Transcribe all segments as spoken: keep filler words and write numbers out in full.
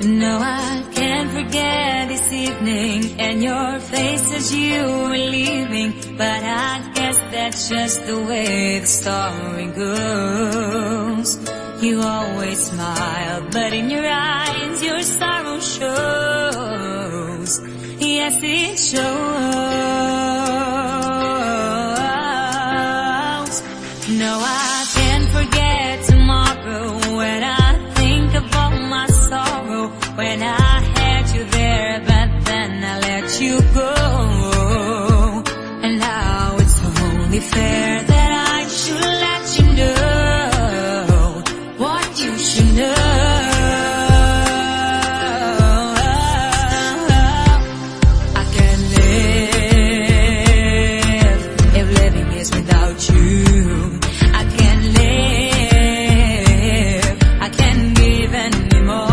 No, I can't forget this evening and your face as you were leaving. But I guess that's just the way the story goes. You always smile, but in your eyes your sorrow shows. Yes, it shows. No, I can't forget tomorrow when I think about my sorrow. When I had you there, but then I let you go. And now it's only fair that I should let you know what you should know. I can't live if living is without you. I can't live, I can't give anymore.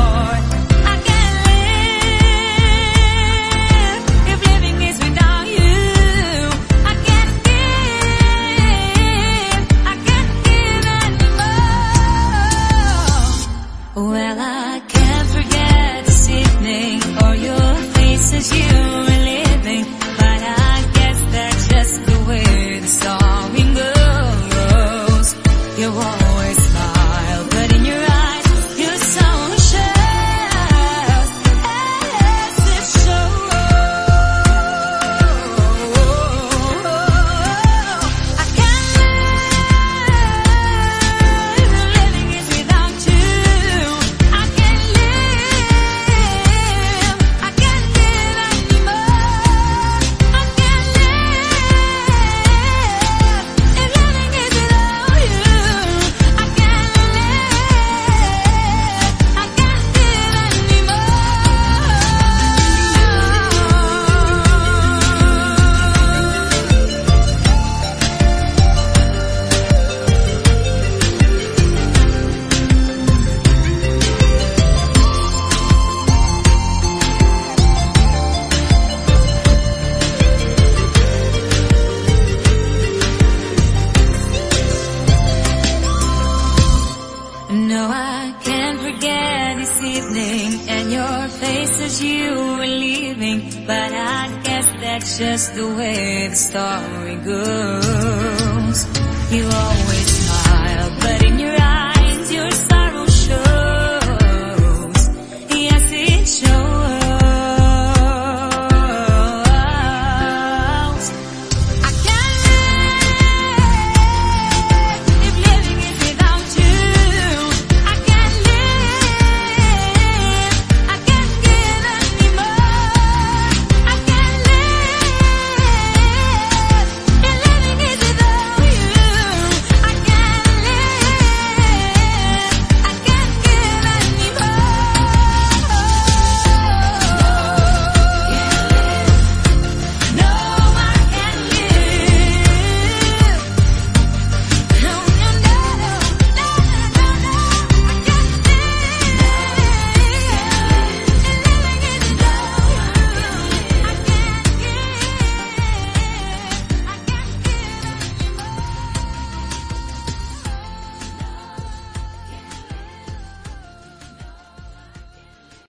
Well, I can't forget this evening or your face as you were living. But I guess that's just the way the story goes. You always smile, but in your eyes your soul shows. Yes, it shows. I can't live, living is without you. No, I can't forget this evening and your face as you were leaving. But I guess that's just the way the story goes. You always